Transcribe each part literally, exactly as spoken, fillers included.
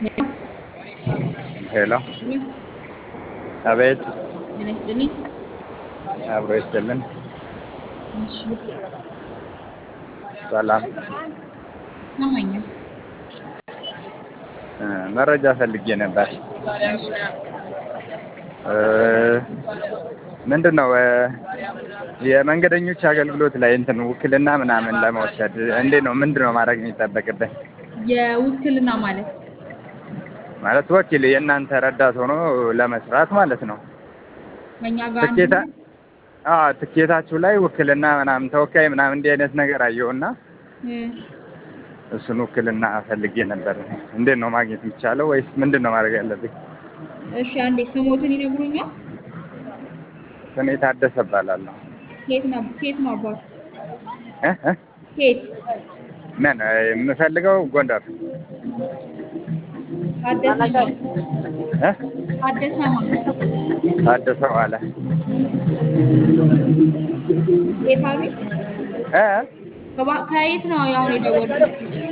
ሄሎ ሄሎ ሄሎ አቤት። ጤና ይስጥልኝ። አብሮ ይስጥልን። እሺ ሰላም። ይሰማኛል። እ መረጃ ፈልጌ ነበር። እሺ እ ምንድነው እ የመንገደኞች አገልግሎት ላይ እንትን ውክልና ምናምን ለመውሰድ እንዴት ነው? ምንድነው ማድረግ የሚጠበቅብን? የውክልና ማለት ማለት ወኪል የእናንተ ረዳት ሆኖ ለመስራት ማለት ነው። ከኛ ጋር አንድ ትኬታ አዎ ትኬታችሁ ላይ ውክልና ምናምን ተወካይ ምናምን እንዲህ አይነት ነገር አየሁና እ እሱን ውክልና ፈልጌ ነበር። እንዴት ነው ማግኘት የሚቻለው ወይስ ምንድነው ማድረግ ያለብኝ? እሺ አንዴ ስሞትን ይነግሩኛል? ስሜ ታደሰ እባላለሁ። ከየት ነው ከየት ነው አባቱ? እ እ ከየት? ምን የምፈልገው ጎንደር። ታደሰ ማን? እ ታደሰ ማን? ታደሰ ዋለ። ከየት አሉኝ? እ ከባ ከየት ነው አሁን የደወሉት?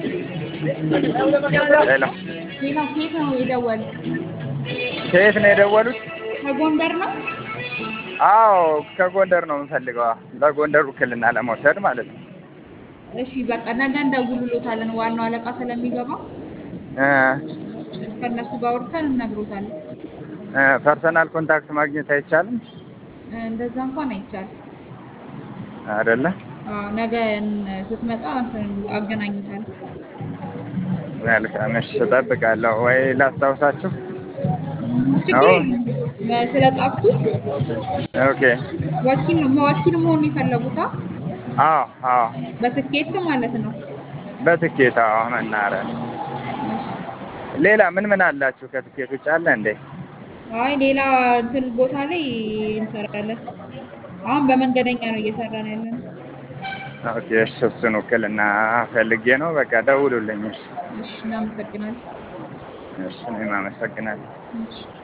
ሄሎ ሌላ ከየት ነው የደወሉት? ከየት ነው የደወሉት? ከጎንደር ነው? አዎ ከጎንደር ነው የምፈልገው። ለጎንደር ውክልና ለመውሰድ ማለት ነው። እሺ በቃ ነገ እንደውልሎታለን። ዋናው አለቃ ስለሚገባ እ ከእነሱ ጋር አውርተን እንነግሮታለን። እ ፐርሰናል ኮንታክት ማግኘት አይቻልም? እንደዛ እንኳን አይቻልም። አይደለ? አዎ ነገ ስትመጣ እንትን አገናኝታለሁ። መልካም እሺ፣ እጠብቃለሁ። ወይ ላስታውሳችሁ? ችግር አዎ የለም። ስለጻፍኩት ኦኬ። ወኪል ነው ወኪል መሆን የፈለጉት? አዎ አዎ በትኬት ማለት ነው። በትኬት አዎ። መናኸሪያ እሺ። ሌላ ምን ምን አላችሁ? ከትኬት ውጭ አለ እንዴ? አይ ሌላ እንትን ቦታ ላይ እንሰራለን። አሁን በመንገደኛ ነው እየሰራን ያለነው። ኦኬ እሺ፣ እሱን ውክልና ፈልጌ ነው። በቃ ደውሉልኝ። እሺ እሺ እናመሰግናለን። እሺ፣ እኔም አመሰግናለሁ። እሺ